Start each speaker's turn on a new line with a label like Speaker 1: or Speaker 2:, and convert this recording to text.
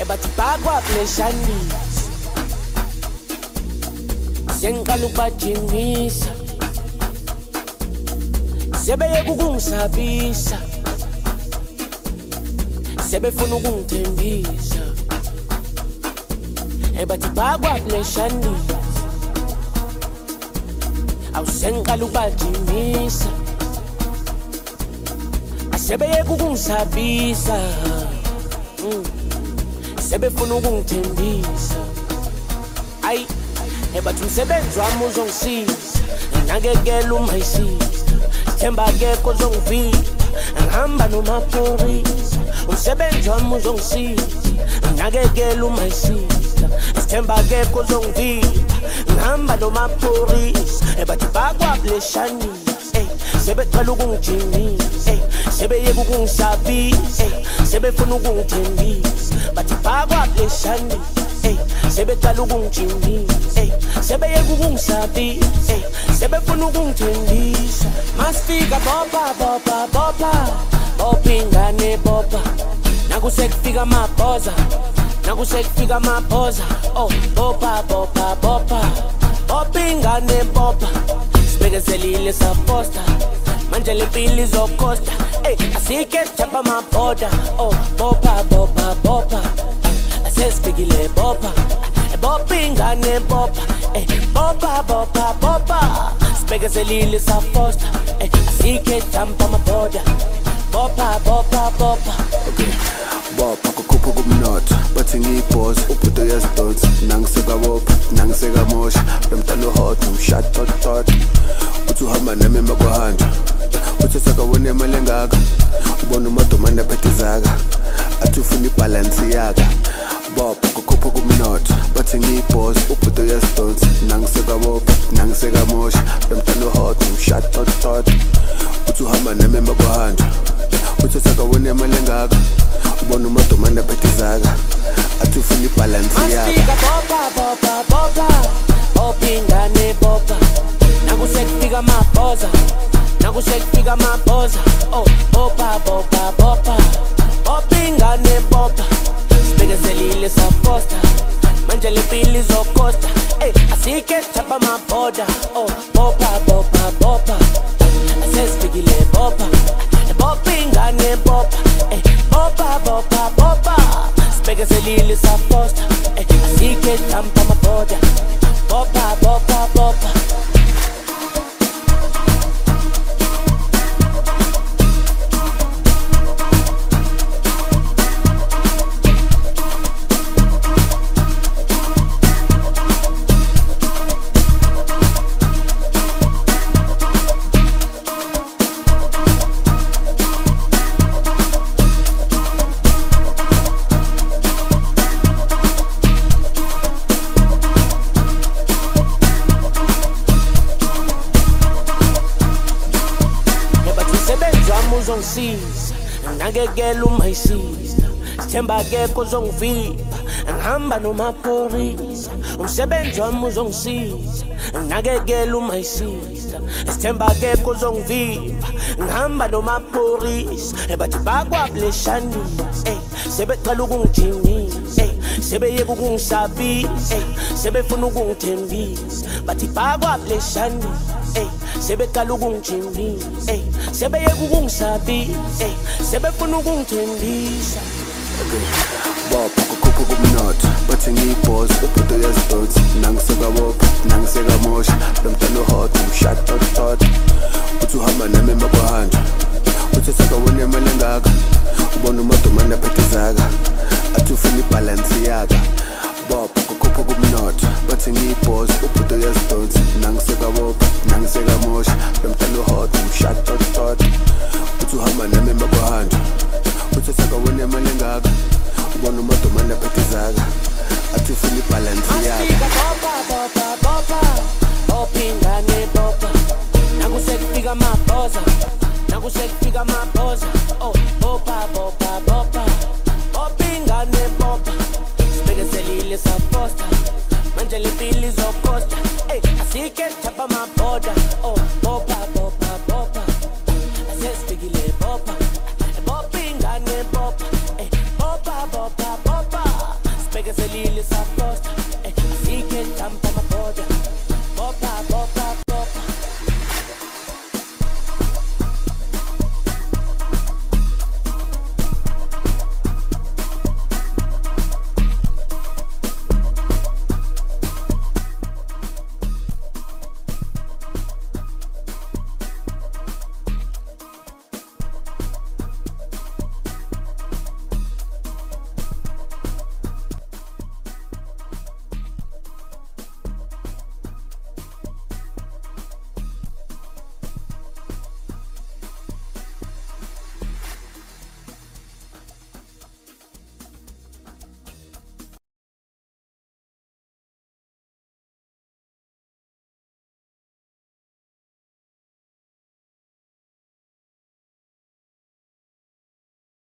Speaker 1: bathi bakwaplesanisa sengiqala ukubajimisa sebeyeka ukungisabisa sebefuna ukungithembisa bathi bakwaplesanisa awusengiqala ukubajimisa sebeyeka ukungisabisa sebefuna ukungithembisa ayi bathi umsebenzi wami uzongisiza ngakekela uma isiza themba akekho ozongivika ngihamba nomaphorisa umsebenzi wami uzongisiza ngakekela uma isiza themba akekho ozongivika ngihamba nomaphorisa bathi bakwaplesanisa sebeqala ukungijimisa sebeyeka ukungisabisa sebefuna ukungithembisa bathi bakwaplesanisa sebeqala ukungijimisa sebeyeka ukungisabisa sebefuna ukungithembisa masifika bopa bopa bopa bopa ingane bopa nakusekufika amabhoza nakusekufika amabhoza oh bopa bopa bopa bopa ingane bopa sibekezelile saposta manje lempilo izokosta asike sithapha amabhoda oh bopa bopa bopa asesifikile bopa bopa ingane bopa bopa bopa bopa sibekezelile saposta asike sithapha amabhoda bopa bopa bopa
Speaker 2: bopa kukhupha kumnotho bathi ngiyibhoza ubhudo yazidonsa nangiseka bopa nangiseka mosha lomntana uhot umshad tot uthi uhamba nami emakwahanja uthi sakawone imali engaka ubona umadomane aphethe zaka athi ufuna ibhalansi yaka bopa kukhupha kumnotho bathi ngiyibhoza ubhudo yazidonsa nangiseka bopa nangiseka mosha lomntana uhot umshad tot uthi uhamba nami emakwahanja uthi sakawone imali engaka ubona umadomane aphethe zaka athi ufuna ibhalansi yaka
Speaker 1: bopa bopa bopa bopa ingane bopa nakusekufika amabhoza nakusekufika amabhoza oh bopa bopa bopa bopa ingane bopa sibekezelile saposta manje lempilo izokosta asike sithapha amabhoda oh bopa bopa bopa asesifikile bopa bopa ingane bopa bopa bopa bopa sibekezelile saposta asike sithapha amabhoda bopa bopa bopa uzongisiza ngakekela uma isiza sithemba akekho ozongivika ngihamba nomaphorisa umsebenzi wami uzongisiza ngakekela uma isiza sithemba akekho ozongivika ngihamba nomaphorisa bathi bakwaplesanisa sebeqala ukungijimisa sebeyeka ukungisabisa sebefuna ukungithembisa bathi bakwaplesanisa sebeqala ukungijimisa sebeyeka ukungisabisa sebefuna ukungithembisa
Speaker 2: bopa kukhupha kumnotho bathi ngiyibhoza ubhudo yazidonsa nangiseka bopa nangiseka mosha lomntana uhot umshad tot uthi uhamba nami emakwahanja uthi sakawone imali engaka ubona umadomane aphethe zaka athi ufuna ibhalansi yaka bopa kukhupha kumnotho bathi ngiyibhoza ubhudo yazidonsa nangiseka bopa nangiseka mosha lomntana uhot umshad tot uthi uhamba nami emakwahanja uthi sakawone imali engaka ubona umadomane aphethe zaka athi ufuna ibhalansi yaka
Speaker 1: bopa bopa bopa bopa ingane bopa nakusekufika amabhoza nakusekufika amabhoza oh bopa bopa bopa bopa ingane bopa sibekezelile saposta manje lempilo izokosta asike sithapha amabhoda oh bopa bopa bopa asesifikile bopa bopa ingane bopa bopa bopa bopa Lily Sako